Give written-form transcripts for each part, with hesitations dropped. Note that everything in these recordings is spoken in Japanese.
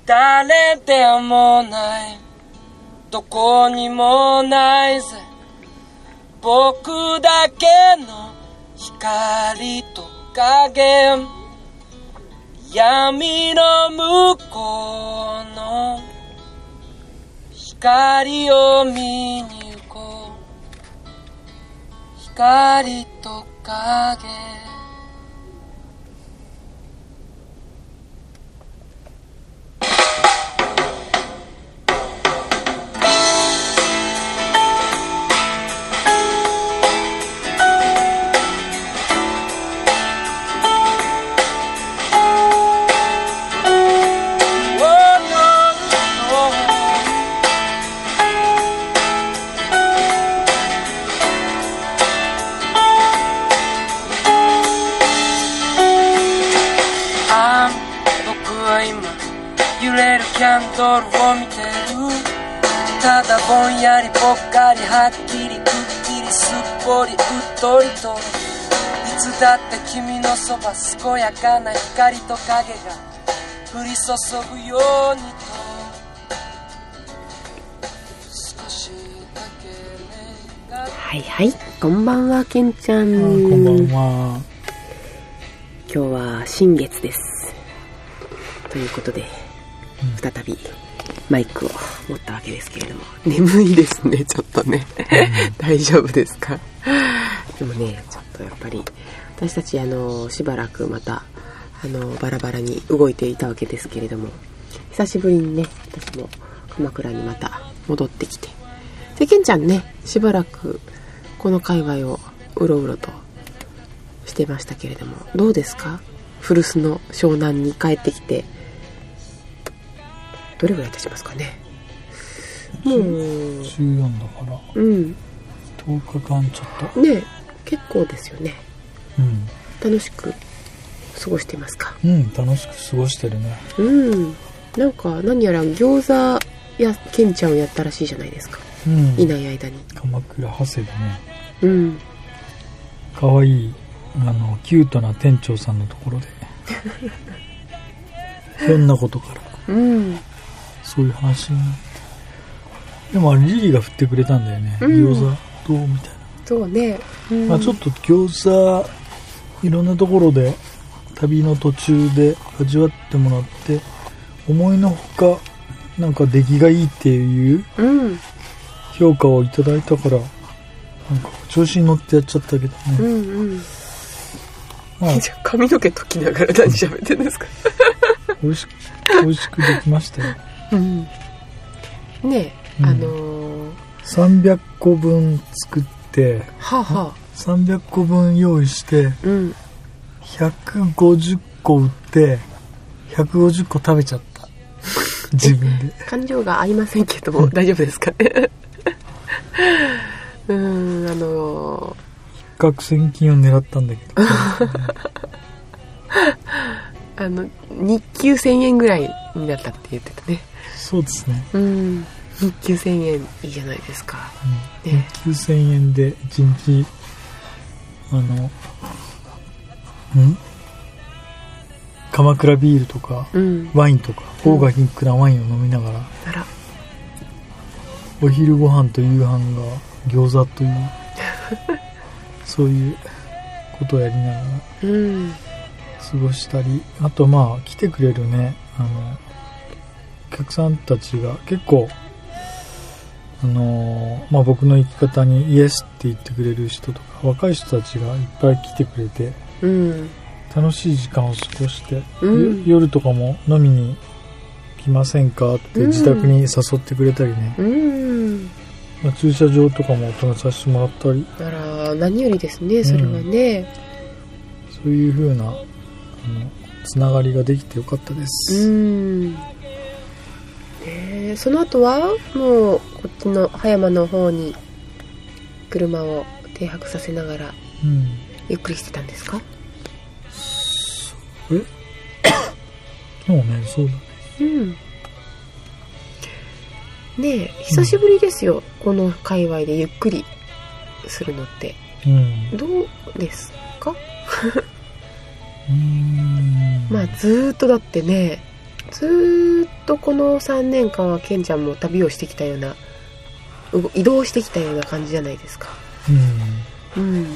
誰でもないどこにもないぜ僕だけの光と影闇の向こうの光を見に行こう光と影キャンドルを見てるただぼんやりぽっかりはっきりくっきりすっぽりうっとりといつだって君のそば健やかな光と影が降り注ぐようにと少しだけはいはい、こんばんはけんちゃん。 こんばんは。 今日は新月ですということで再びマイクを持ったわけですけれども、眠いですねちょっとね、大丈夫ですか？でもねちょっとやっぱり私たちしばらくまたバラバラに動いていたわけですけれども、久しぶりにね私も鎌倉にまた戻ってきて、でけんちゃんねしばらくこの界隈をうろうろとしてましたけれども、どうですか？古巣の湘南に帰ってきてどれぐらい経ちますかね。もう 14だから、 10 日間ちょっとね、結構ですよね。 うん、 楽しく過ごしていますか？ うん、楽しく過ごしてるね。 なんか何やら餃子やけんちゃんをやったらしいじゃないですか、いない間に。 鎌倉長谷でね、かわいいキュートな店長さんのところでひょんなことからそういう話になって、でもあれリリーが振ってくれたんだよね、餃子どうみたいな。 そうね、 まあ、ちょっと餃子いろんなところで旅の途中で味わってもらって、思いのほかなんか出来がいいっていう評価をいただいたから、なんか調子に乗ってやっちゃったけどね。まあ、 髪の毛解きながら何喋ってるんですか？ 美味しくできましたよ。 ねえ、 300個分作って、300個分用意して、150個売って150個食べちゃった自分で。 感情が合いませんけども大丈夫ですかね？ 一攫千金を狙ったんだけど日給1000円ぐらいになったって言ってたね。 そうですね。 日給1000円いいじゃないですか、 ね、日給1000円で1日鎌倉ビールとか、ワインとかオーガニックなワインを飲みながら、お昼ご飯と夕飯が餃子というそういうことをやりながら過ごしたり、あとまあ来てくれるねお客さんたちが結構まあ、僕の生き方にイエスって言ってくれる人とか若い人たちがいっぱい来てくれて、楽しい時間を過ごして、夜とかも飲みに来ませんかって自宅に誘ってくれたりね、まあ、駐車場とかも止めさせてもらったり。 あら、何よりですねそれはね、 そういう風なつながりができてよかったです。 その後はもうこっちの葉山の方に車を停泊させながらゆっくりしてたんですか？ そうね、そうだね。 ねえ、久しぶりですよ、この界隈でゆっくりするのって、どうですか？まあずーっとだってねずーっとこの3年間はケンちゃんも旅をしてきたような、移動してきたような感じじゃないですか。うん。うん。 そうね。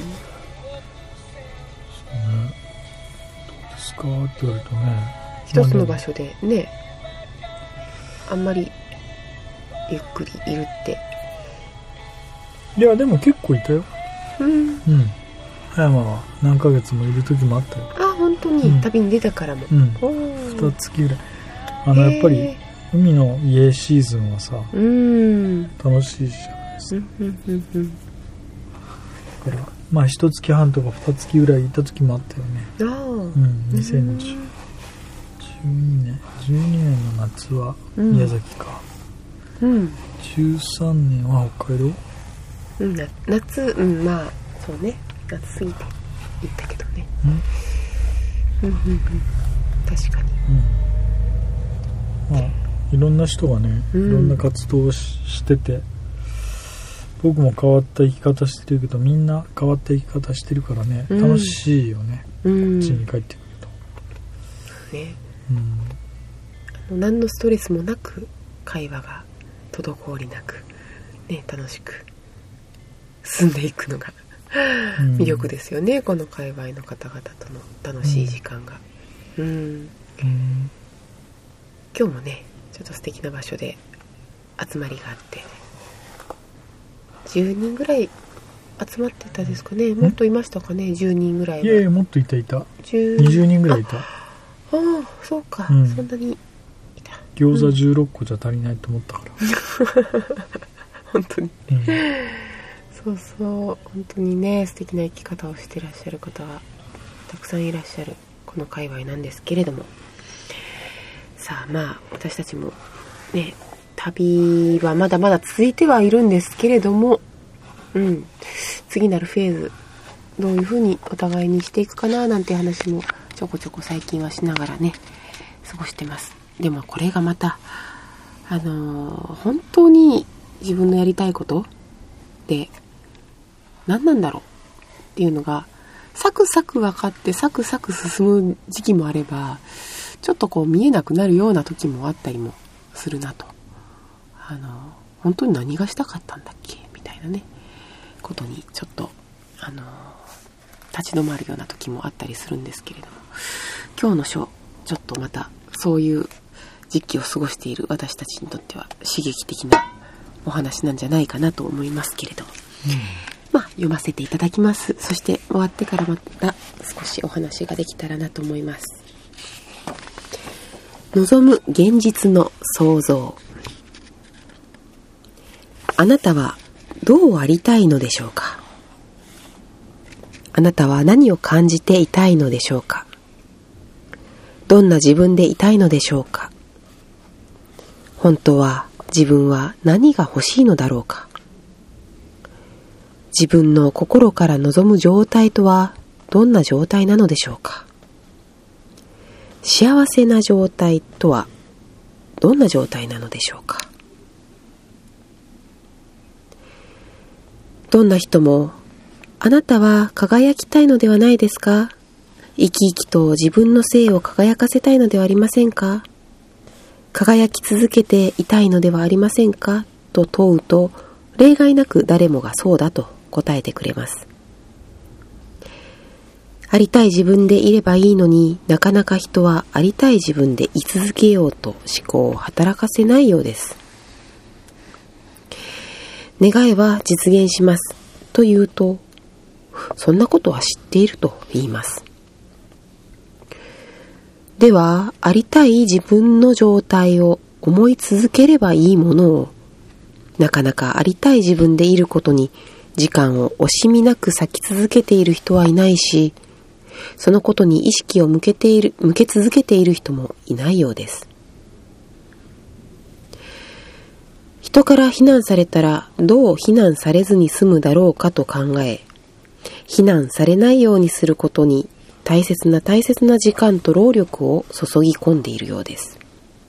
どうですかって言われるとね。 一つの場所でね、あんまりゆっくりいるって。 いや、でも結構いたよ。 うん。うん。 葉山は何ヶ月もいる時もあったよ。 あ、本当に、うん、旅に出たからも。 うん。2月ぐらい。やっぱり、海の家シーズンはさ、楽しいじゃないですか。だから、まあ、1月半とか2月ぐらいいた時もあったよね。2012年の夏は宮崎か。13年は北海道。 夏、まあ、そうね。夏過ぎて行ったけどね。確かに。 まあ、いろんな人がね、いろんな活動をしてて、僕も変わった生き方してるけど、みんな変わった生き方してるからね、楽しいよね、こっちに帰ってくると。 ね。何のストレスもなく会話が滞りなく、ね、楽しく進んでいくのが魅力ですよね、この界隈の方々との楽しい時間が。今日もね、ちょっと素敵な場所で集まりがあって、10人ぐらい集まってたですかね。もっといましたかね、10人ぐらいは。 いやもっといた20人ぐらいいた。 ああ、そうか、そんなにいた。 餃子16個じゃ足りないと思ったから、 本当に、そうそう、本当にね、素敵な生き方をしていらっしゃる方がたくさんいらっしゃるこの界隈なんですけれども、さあ、まあ私たちもね、旅はまだまだ続いてはいるんですけれども、次なるフェーズどういう風にお互いにしていくかななんて話もちょこちょこ最近はしながらね、過ごしてます。でもこれがまた本当に自分のやりたいことって何なんだろうっていうのがサクサク分かってサクサク進む時期もあれば、ちょっとこう見えなくなるような時もあったりもするなと。本当に何がしたかったんだっけみたいなねことにちょっと立ち止まるような時もあったりするんですけれども、今日の書、ちょっとまたそういう時期を過ごしている私たちにとっては刺激的なお話なんじゃないかなと思いますけれども、まあ読ませていただきます。そして終わってからまた少しお話ができたらなと思います。望む現実の創造。あなたはどうありたいのでしょうか。あなたは何を感じていたいのでしょうか。どんな自分でいたいのでしょうか。本当は自分は何が欲しいのだろうか。自分の心から望む状態とはどんな状態なのでしょうか。幸せな状態とはどんな状態なのでしょうか。どんな人も、あなたは輝きたいのではないですか？生き生きと自分の性を輝かせたいのではありませんか？輝き続けていたいのではありませんか？と問うと、例外なく誰もがそうだと答えてくれます。ありたい自分でいればいいのになかなか人はありたい自分でい続けようと思考を働かせないようです。願いは実現しますと言うと、そんなことは知っていると言います。では、ありたい自分の状態を思い続ければいいものを、なかなかありたい自分でいることに時間を惜しみなく割き続けている人はいないし、そのことに意識を向け続けている人もいないようです。人から非難されたらどう非難されずに済むだろうかと考え、非難されないようにすることに大切な時間と労力を注ぎ込んでいるようです。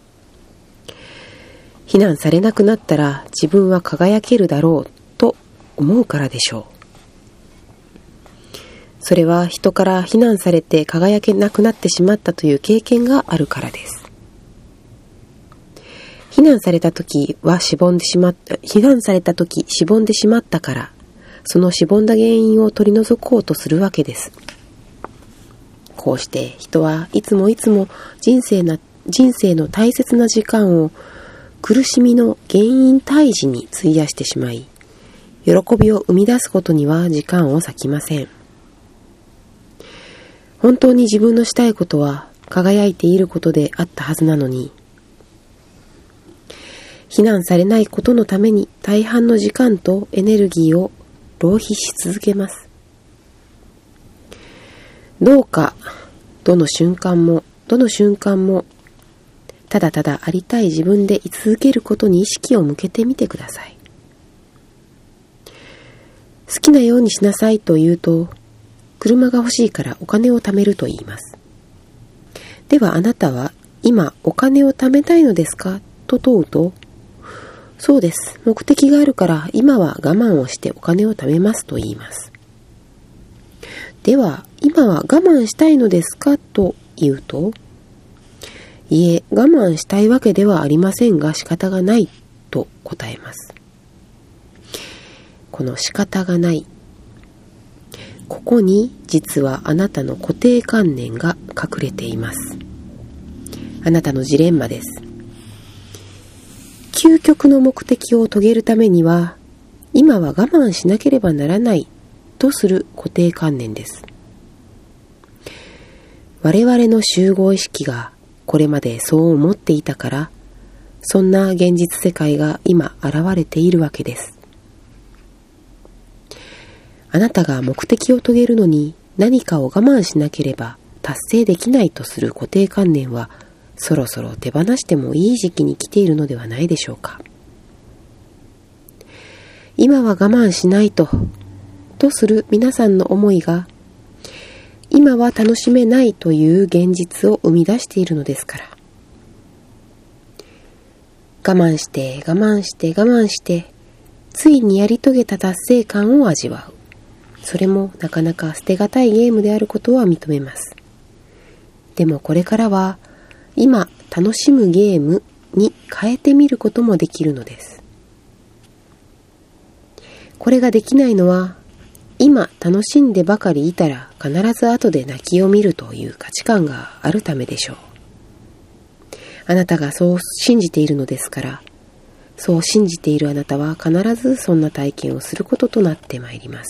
非難されなくなったら自分は輝けるだろうと思うからでしょう。それは人から非難されて輝けなくなってしまったという経験があるからです。 非難された時しぼんでしまったから、そのしぼんだ原因を取り除こうとするわけです。こうして人はいつもいつも人生の大切な時間を苦しみの原因退治に費やしてしまい、喜びを生み出すことには時間を割きません。本当に自分のしたいことは輝いていることであったはずなのに、非難されないことのために大半の時間とエネルギーを浪費し続けます。どうかどの瞬間もただただありたい自分で居続けることに意識を向けてみてください。好きなようにしなさいと言うと、車が欲しいからお金を貯めると言います。ではあなたは今お金を貯めたいのですかと問うと、そうです。目的があるから今は我慢をしてお金を貯めますと言います。では今は我慢したいのですかと言うと、いえ、我慢したいわけではありませんが仕方がないと答えます。この仕方がない。ここに実はあなたの固定観念が隠れています。あなたのジレンマです。究極の目的を遂げるためには、今は我慢しなければならないとする固定観念です。我々の集合意識がこれまでそう思っていたから、そんな現実世界が今現れているわけです。あなたが目的を遂げるのに何かを我慢しなければ達成できないとする固定観念は、そろそろ手放してもいい時期に来ているのではないでしょうか。今は我慢しないとする皆さんの思いが、今は楽しめないという現実を生み出しているのですから。我慢して我慢して我慢して、ついにやり遂げた達成感を味わう。それもなかなか捨てがたいゲームであることは認めます。でもこれからは、今楽しむゲームに変えてみることもできるのです。これができないのは、今楽しんでばかりいたら必ず後で泣きを見るという価値観があるためでしょう。あなたがそう信じているのですから、そう信じているあなたは必ずそんな体験をすることとなってまいります。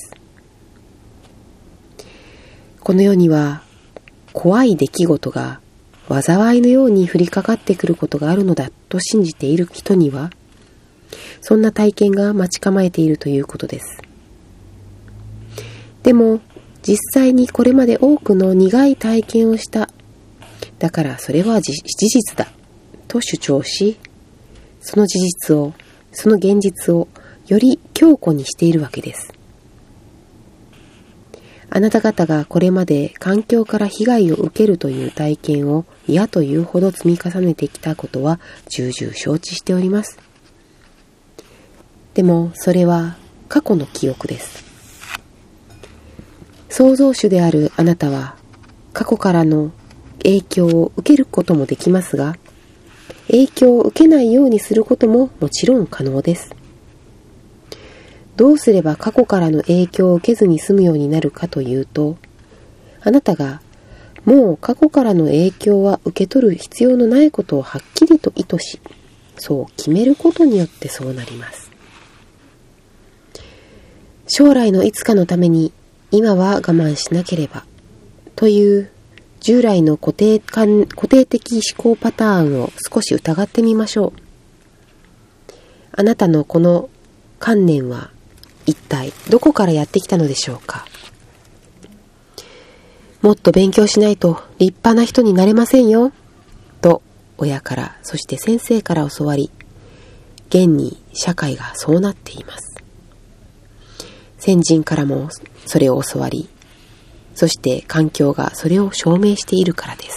この世には怖い出来事が災いのように降りかかってくることがあるのだと信じている人には、そんな体験が待ち構えているということです。でも実際にこれまで多くの苦い体験をした。だからそれは事実だと主張し、その現実をより強固にしているわけです。あなた方がこれまで環境から被害を受けるという体験を嫌というほど積み重ねてきたことは重々承知しております。でもそれは過去の記憶です。創造主であるあなたは過去からの影響を受けることもできますが、影響を受けないようにすることももちろん可能です。どうすれば過去からの影響を受けずに済むようになるかというと、あなたがもう過去からの影響は受け取る必要のないことをはっきりと意図し、そう決めることによってそうなります。将来のいつかのために今は我慢しなければという従来の固定的思考パターンを少し疑ってみましょう。あなたのこの観念は一体どこからやってきたのでしょうか。もっと勉強しないと立派な人になれませんよと親からそして先生から教わり、現に社会がそうなっています。先人からもそれを教わり、そして環境がそれを証明しているからです。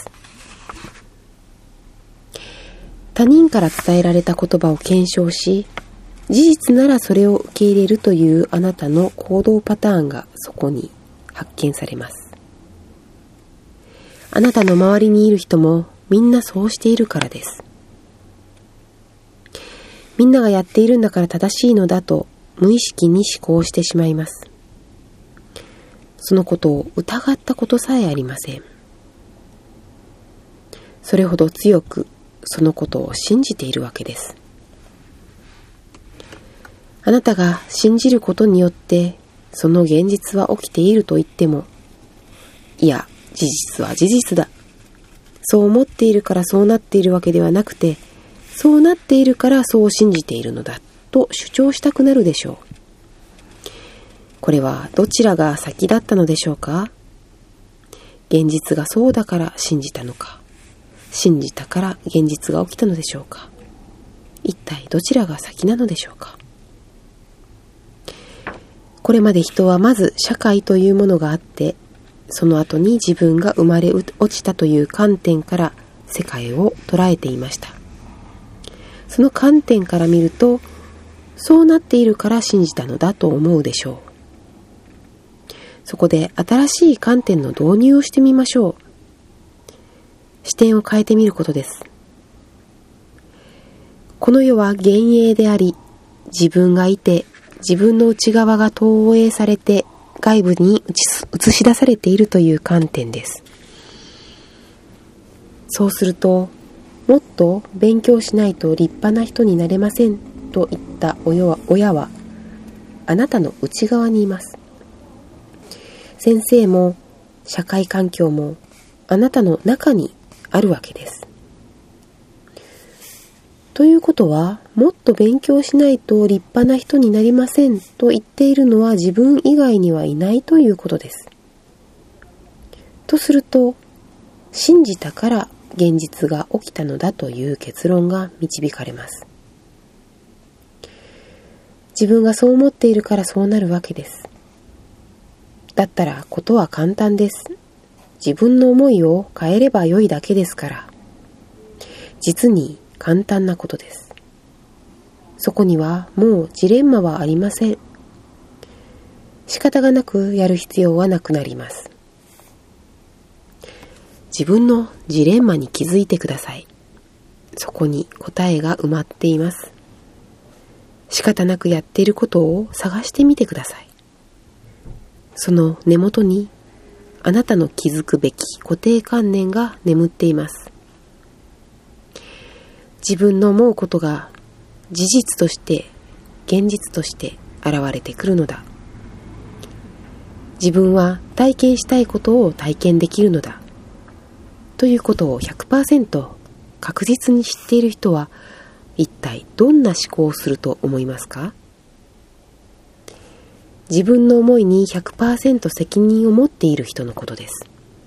他人から伝えられた言葉を検証し、事実ならそれを受け入れるというあなたの行動パターンがそこに発見されます。あなたの周りにいる人もみんなそうしているからです。 みんながやっているんだから正しいのだと無意識に思考してしまいます。そのことを疑ったことさえありません。それほど強くそのことを信じているわけです。あなたが信じることによってその現実は起きていると言っても、いや、事実は事実だ。そう思っているからそうなっているわけではなくて、そうなっているからそう信じているのだと主張したくなるでしょう。これはどちらが先だったのでしょうか？現実がそうだから信じたのか、信じたから現実が起きたのでしょうか？一体どちらが先なのでしょうか？これまで人はまず社会というものがあって、その後に自分が生まれ落ちたという観点から世界を捉えていました。その観点から見ると、そうなっているから信じたのだと思うでしょう。そこで新しい観点の導入をしてみましょう。視点を変えてみることです。この世は幻影であり、自分がいて、自分の内側が投影されて外部に映し出されているという観点です。そうすると、もっと勉強しないと立派な人になれませんと言った親はあなたの内側にいます。先生も社会環境もあなたの中にあるわけです。ということは、もっと勉強しないと立派な人になりませんと言っているのは自分以外にはいないということです。とすると、信じたから現実が起きたのだという結論が導かれます。自分がそう思っているからそうなるわけです。だったらことは簡単です。自分の思いを変えればよいだけですから。実に簡単なことです。そこにはもうジレンマはありません。仕方がなくやる必要はなくなります。自分のジレンマに気づいてください。そこに答えが埋まっています。仕方なくやっていることを探してみてください。その根元にあなたの気づくべき固定観念が眠っています。自分の思うことが事実として現実として現れてくるのだ。自分は体験したいことを体験できるのだということを 100% 確実に知っている人は一体どんな思考をすると思いますか？自分の思いに 100% 責任を持っている人のことです。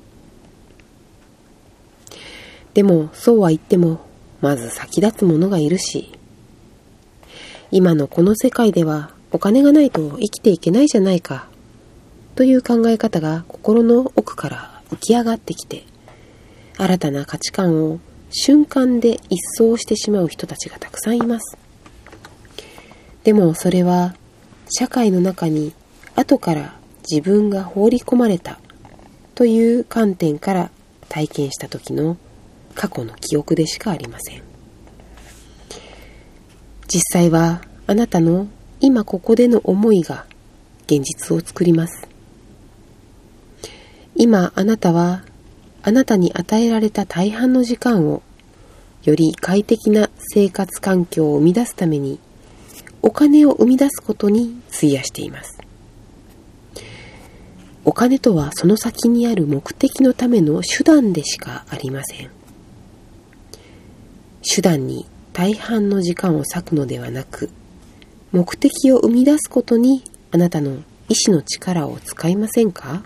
でもそうは言ってもまず先立つ者がいるし、今のこの世界ではお金がないと生きていけないじゃないかという考え方が心の奥から浮き上がってきて、新たな価値観を瞬間で一掃してしまう人たちがたくさんいます。でもそれは社会の中に後から自分が放り込まれたという観点から体験した時の過去の記憶でしかありません。実際はあなたの今ここでの思いが現実を作ります。今あなたはあなたに与えられた大半の時間をより快適な生活環境を生み出すためにお金を生み出すことに費やしています。お金とはその先にある目的のための手段でしかありません。手段に大半の時間を割くのではなく、目的を生み出すことにあなたの意志の力を使いませんか？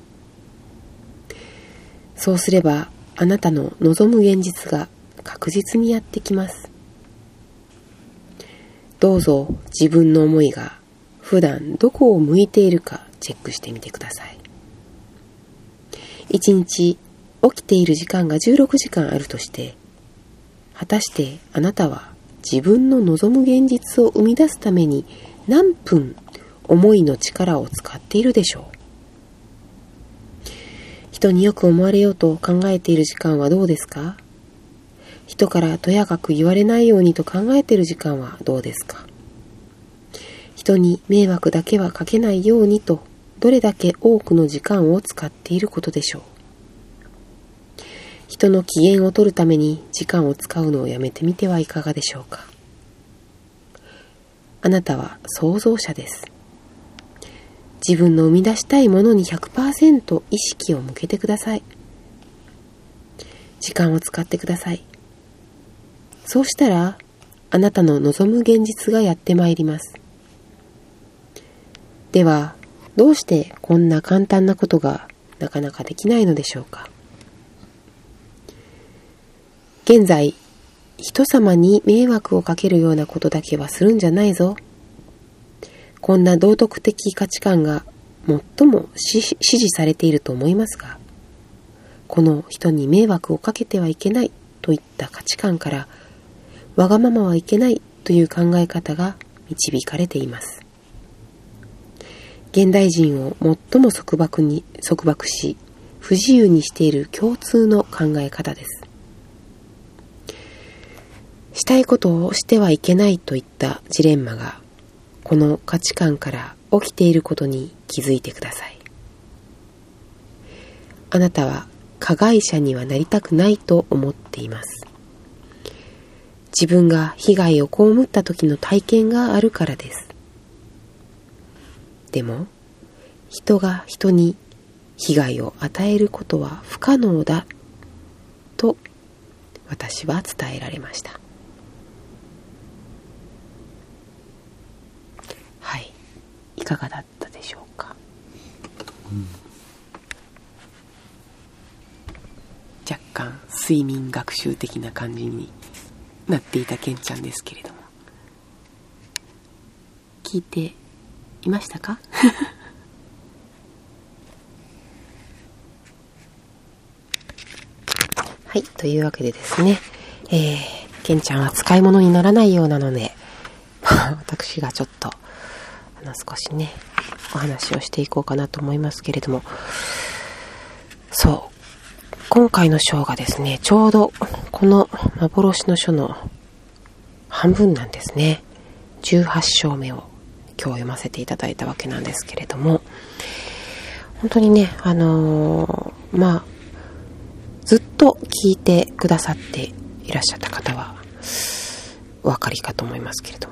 そうすればあなたの望む現実が確実にやってきます。どうぞ自分の思いが普段どこを向いているかチェックしてみてください。一日起きている時間が16時間あるとして、果たしてあなたは自分の望む現実を生み出すために何分思いの力を使っているでしょう。人によく思われようと考えている時間はどうですか？ 人からとやかく言われないようにと考えている時間はどうですか？人に迷惑だけはかけないようにとどれだけ多くの時間を使っていることでしょう。人の機嫌を取るために時間を使うのをやめてみてはいかがでしょうか。あなたは創造者です。自分の生み出したいものに 100% 意識を向けてください。時間を使ってください。そうしたら、あなたの望む現実がやってまいります。では、どうしてこんな簡単なことがなかなかできないのでしょうか。現在、人様に迷惑をかけるようなことだけはするんじゃないぞ。こんな道徳的価値観が最も支持されていると思いますが、この人に迷惑をかけてはいけないといった価値観から、わがままはいけないという考え方が導かれています。現代人を最も束縛し、不自由にしている共通の考え方です。したいことをしてはいけないといったジレンマが、この価値観から起きていることに気づいてください。あなたは加害者にはなりたくないと思っています。自分が被害を被った時の体験があるからです。でも、人が人に被害を与えることは不可能だと私は伝えられました。はい、いかがだったでしょうか。若干睡眠学習的な感じになっていたケンちゃんですけれども、聞いていましたか？はい、というわけでですね、ケンちゃんは使い物にならないようなので、私がちょっと少しねお話をしていこうかなと思いますけれども、そう、今回の章がですね、ちょうどこの幻の書の半分なんですね。18章目を今日読ませていただいたわけなんですけれども、本当にね、ずっと聞いてくださっていらっしゃった方はお分かりかと思いますけれども、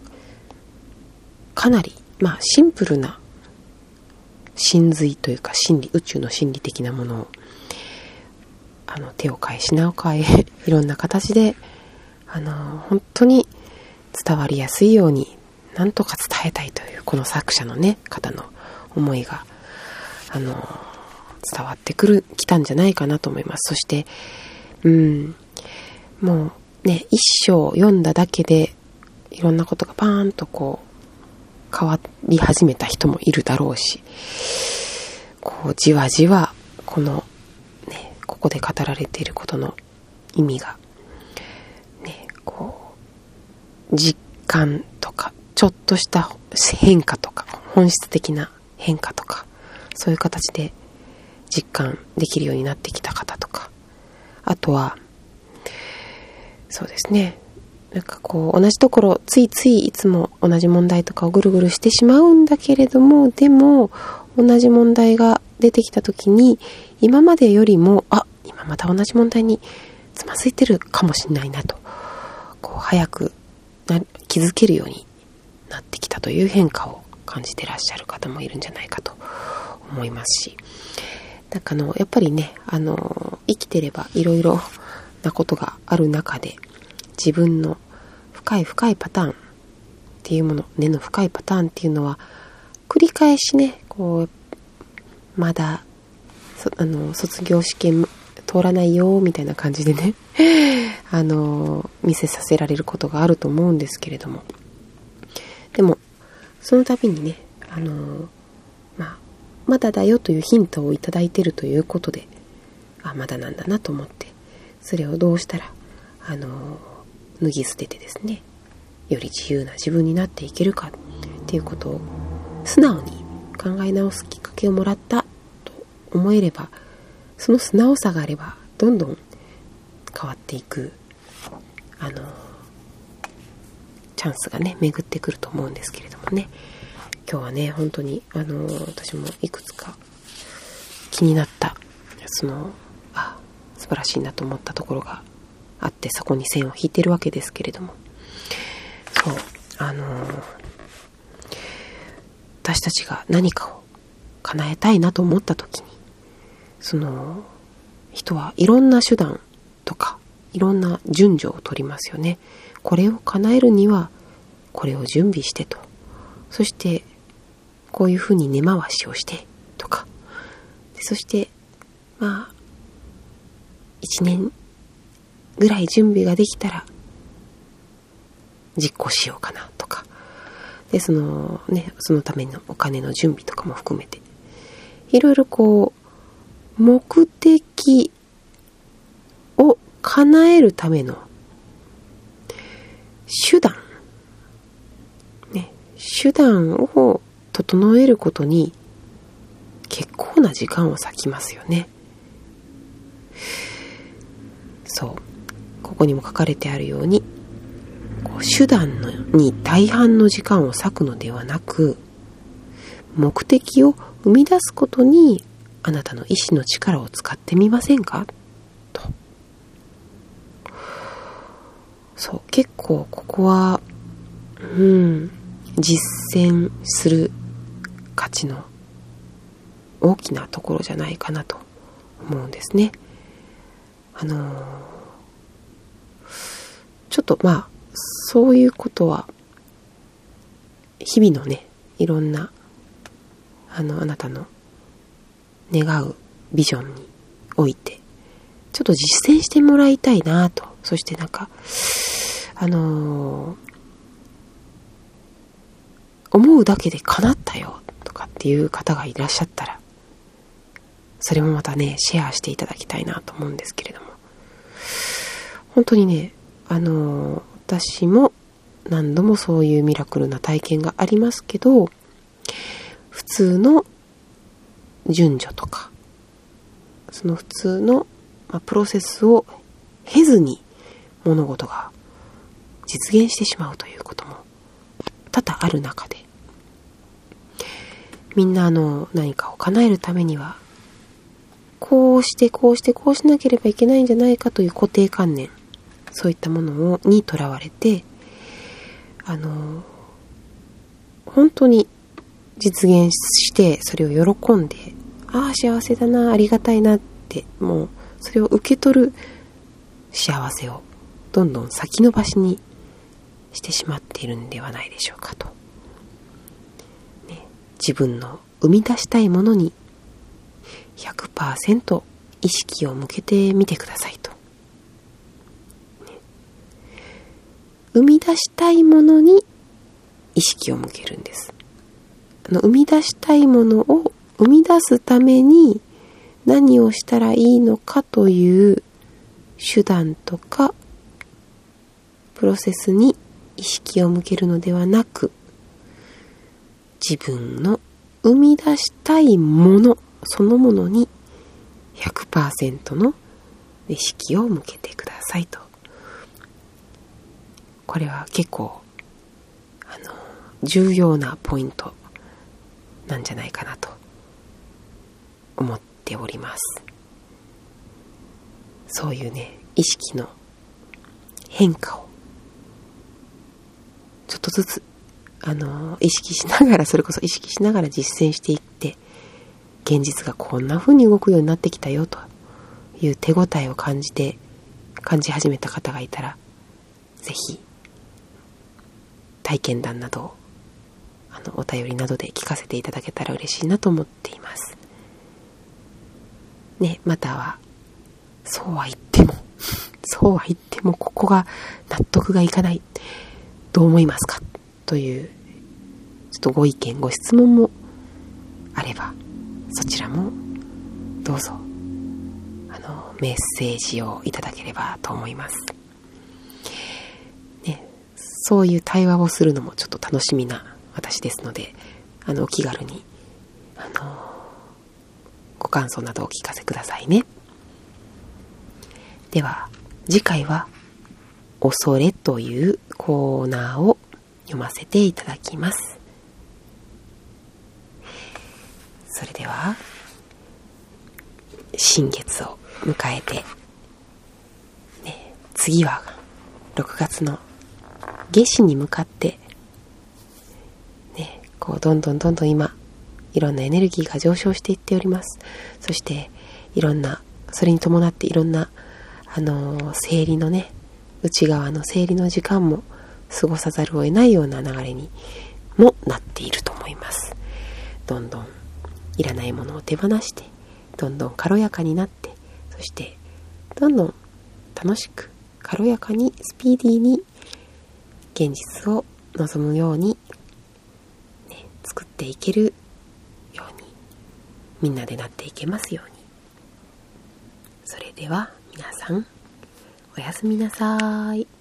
かなりシンプルな真髄というか宇宙の真理的なものを手を変え品を変えいろんな形で本当に伝わりやすいようになんとか伝えたいというこの作者のね方の思いが伝わってきたんじゃないかなと思います。そしてもうね、一章読んだだけでいろんなことがバーンとこう変わり始めた人もいるだろうし、こうじわじわこのね、ここで語られていることの意味がね、こう実感とかちょっとした変化とか本質的な変化とかそういう形で実感できるようになってきた方とか、あとはそうですね、なんかこう同じところついついいつも同じ問題とかをぐるぐるしてしまうんだけれども、でも同じ問題が出てきた時に今までよりも今また同じ問題につまずいてるかもしれないなと、こう早く気づけるようになってきたという変化を感じてらっしゃる方もいるんじゃないかと思いますし、なんかやっぱりね生きてればいろいろなことがある中で自分の深いパターンっていうもの、根の深いパターンっていうのは繰り返しね、こうまだ卒業試験通らないよみたいな感じでね見せさせられることがあると思うんですけれども、でもその度にねまだだよというヒントをいただいているということで、まだなんだなと思って、それをどうしたら脱ぎ捨ててですね、より自由な自分になっていけるかっていうことを素直に考え直すきっかけをもらったと思えれば、その素直さがあればどんどん変わっていくチャンスがね巡ってくると思うんですけれどもね、今日はね本当に私もいくつか気になった素晴らしいなと思ったところがあって、そこに線を引いてるわけですけれども、そう私たちが何かを叶えたいなと思った時に、人はいろんな手段とかいろんな順序を取りますよね。これを叶えるにはこれを準備してと、そしてこういうふうに根回しをしてとか、そして1年ぐらい準備ができたら実行しようかなとかで、そのためのお金の準備とかも含めていろいろ目的を叶えるための手段を整えることに結構な時間を割きますよね。そう、ここにも書かれてあるように、手段に大半の時間を割くのではなく、目的を生み出すことにあなたの意志の力を使ってみませんかと。そう、結構ここは実践する価値の大きなところじゃないかなと思うんですね。ちょっとそういうことは日々のねいろんなあなたの願うビジョンにおいてちょっと実践してもらいたいなと。そして思うだけで叶ったよとかっていう方がいらっしゃったら、それもまたねシェアしていただきたいなと思うんですけれども、本当にね私も何度もそういうミラクルな体験がありますけど、普通の順序とかその普通の、プロセスを経ずに物事が実現してしまうということも多々ある中で、みんな何かを叶えるためにはこうしてこうしてこうしなければいけないんじゃないかという固定観念、そういったものにとらわれて本当に実現してそれを喜んで、幸せだな、ありがたいなって、もうそれを受け取る幸せをどんどん先延ばしにしてしまっているんではないでしょうかと、自分の生み出したいものに 100% 意識を向けてみてくださいと、生み出したいものに意識を向けるんです。生み出したいものを生み出すために何をしたらいいのかという手段とかプロセスに意識を向けるのではなく、自分の生み出したいものそのものに 100% の意識を向けてくださいと。これは結構重要なポイントなんじゃないかなと思っております。そういうね意識の変化をちょっとずつ意識しながら、それこそ意識しながら実践していって、現実がこんな風に動くようになってきたよという手応えを感じ始めた方がいたら、ぜひ体験談などをお便りなどで聞かせていただけたら嬉しいなと思っていますね。またはそうは言ってもここが納得がいかない、どう思いますかというちょっとご意見ご質問もあれば、そちらもどうぞメッセージをいただければと思いますね。そういう対話をするのもちょっと楽しみな私ですので、お気軽にご感想などお聞かせくださいね。では次回は恐れというコーナーを読ませていただきます。それでは新月を迎えて、ね、次は6月の夏至に向かって、ね、こうどんどん今いろんなエネルギーが上昇していっております。そしていろんな、それに伴っていろんな生理のね、内側の生理の時間も過ごさざるを得ないような流れにもなっていると思います。どんどんいらないものを手放して、どんどん軽やかになって、そしてどんどん楽しく軽やかにスピーディーに現実を望むように、ね、作っていけるように、みんなでなっていけますように。それでは皆さんおやすみなさい。